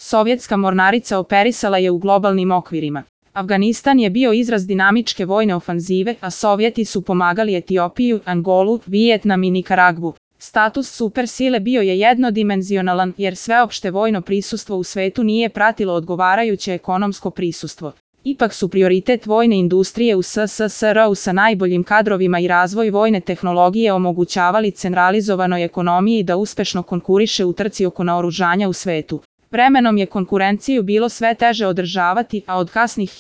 Sovjetska mornarica operisala je u globalnim okvirima. Afganistan je bio izraz dinamičke vojne ofanzive, a Sovjeti su pomagali Etiopiju, Angolu, Vijetnam i Nikaragvu. Status supersile bio je jednodimenzionalan jer sveopšte vojno prisustvo u svetu nije pratilo odgovarajuće ekonomsko prisustvo. Ipak su prioritet vojne industrije u SSSR-u sa najboljim kadrovima i razvoj vojne tehnologije omogućavali centralizovanoj ekonomiji da uspešno konkuriše u trci oko naoružanja u svetu. Vremenom je konkurenciju bilo sve teže održavati, a od kasnih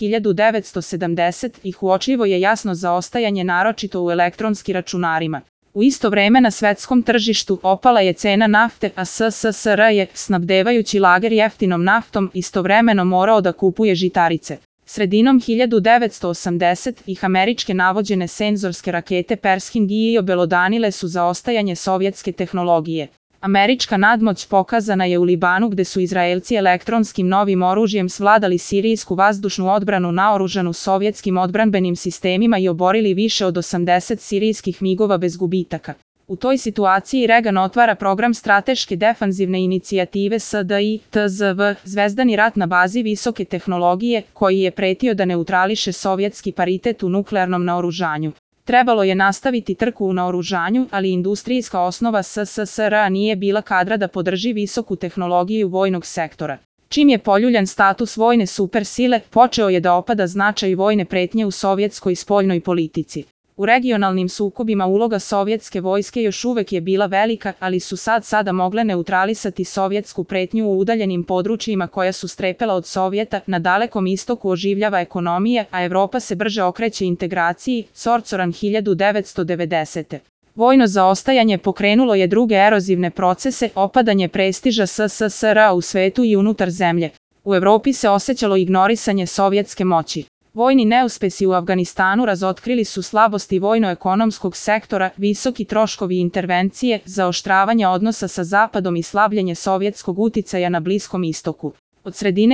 1970-ih uočljivo je jasno zaostajanje naročito u elektronski računarima. U isto vreme na svetskom tržištu opala je cena nafte, a SSSR je, snabdevajući lager jeftinom naftom, istovremeno morao da kupuje žitarice. Sredinom 1980-ih američke navođene senzorske rakete Pershing i obelodanile su zaostajanje sovjetske tehnologije. Američka nadmoć pokazana je u Libanu gde su Izraelci elektronskim novim oružjem svladali sirijsku vazdušnu odbranu naoružanu sovjetskim odbranbenim sistemima i oborili više od 80 sirijskih migova bez gubitaka. U toj situaciji Reagan otvara program strateške defanzivne inicijative SDI-TZV, zvezdani rat na bazi visoke tehnologije, koji je pretio da neutrališe sovjetski paritet u nuklearnom naoružanju. Trebalo je nastaviti trku u naoružanju, ali industrijska osnova SSSR-a nije bila kadra da podrži visoku tehnologiju vojnog sektora. Čim je poljuljan status vojne supersile, počeo je da opada značaj vojne pretnje u sovjetskoj spoljnoj politici. U regionalnim sukobima uloga sovjetske vojske još uvek je bila velika, ali su sada mogle neutralisati sovjetsku pretnju u udaljenim područjima koja su strepela od Sovjeta, na Dalekom istoku oživljava ekonomija, a Evropa se brže okreće integraciji, Sorcoran 1990. Vojno zaostajanje pokrenulo je druge erozivne procese, opadanje prestiža SSSR-a u svetu i unutar zemlje. U Evropi se osjećalo ignorisanje sovjetske moći. Vojni neuspesi u Afganistanu razotkrili su slabosti vojno-ekonomskog sektora, visoki troškovi intervencije, zaoštravanje odnosa sa Zapadom i slabljenje sovjetskog uticaja na Bliskom istoku. Od sredine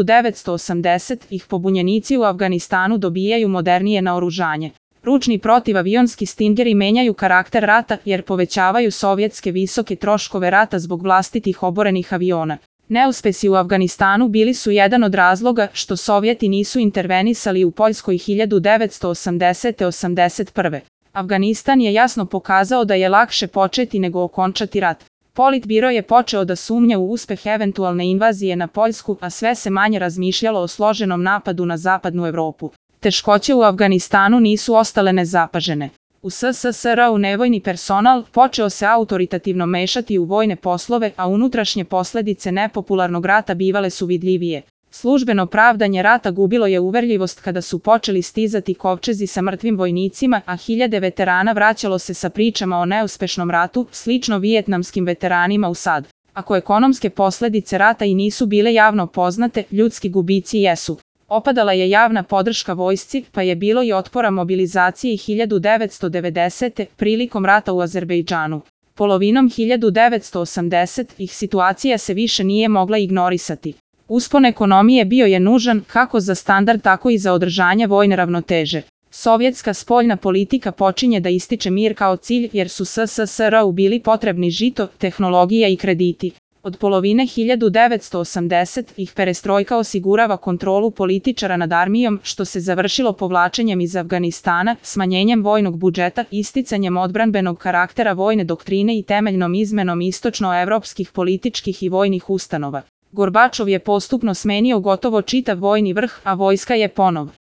1980-ih pobunjenici u Afganistanu dobijaju modernije naoružanje. Ručni protivavionski stingeri menjaju karakter rata jer povećavaju sovjetske visoke troškove rata zbog vlastitih oborenih aviona. Neuspesi u Afganistanu bili su jedan od razloga što Sovjeti nisu intervenisali u Poljskoj 1980-81. Afganistan je jasno pokazao da je lakše početi nego okončati rat. Politbiro je počeo da sumnja u uspeh eventualne invazije na Poljsku, a sve se manje razmišljalo o složenom napadu na zapadnu Evropu. Teškoće u Afganistanu nisu ostale nezapažene. U SSSR-u nevojni personal počeo se autoritativno mešati u vojne poslove, a unutrašnje posledice nepopularnog rata bivale su vidljivije. Službeno pravdanje rata gubilo je uverljivost kada su počeli stizati kovčezi sa mrtvim vojnicima, a hiljade veterana vraćalo se sa pričama o neuspešnom ratu, slično vijetnamskim veteranima u SAD. Ako ekonomske posledice rata i nisu bile javno poznate, ljudski gubici jesu. Opadala je javna podrška vojsci, pa je bilo i otpora mobilizaciji 1990. prilikom rata u Azerbejdžanu. Polovinom 1980-ih situacija se više nije mogla ignorisati. Uspon ekonomije bio je nužan kako za standard tako i za održanje vojne ravnoteže. Sovjetska spoljna politika počinje da ističe mir kao cilj jer su SSSR-u bili potrebni žito, tehnologija i krediti. Od polovine 1980-ih perestrojka osigurava kontrolu političara nad armijom, što se završilo povlačenjem iz Afganistana, smanjenjem vojnog budžeta, isticanjem odbranbenog karaktera vojne doktrine i temeljnom izmenom istočnoevropskih političkih i vojnih ustanova. Gorbačov je postupno smenio gotovo čitav vojni vrh, a vojska je ponov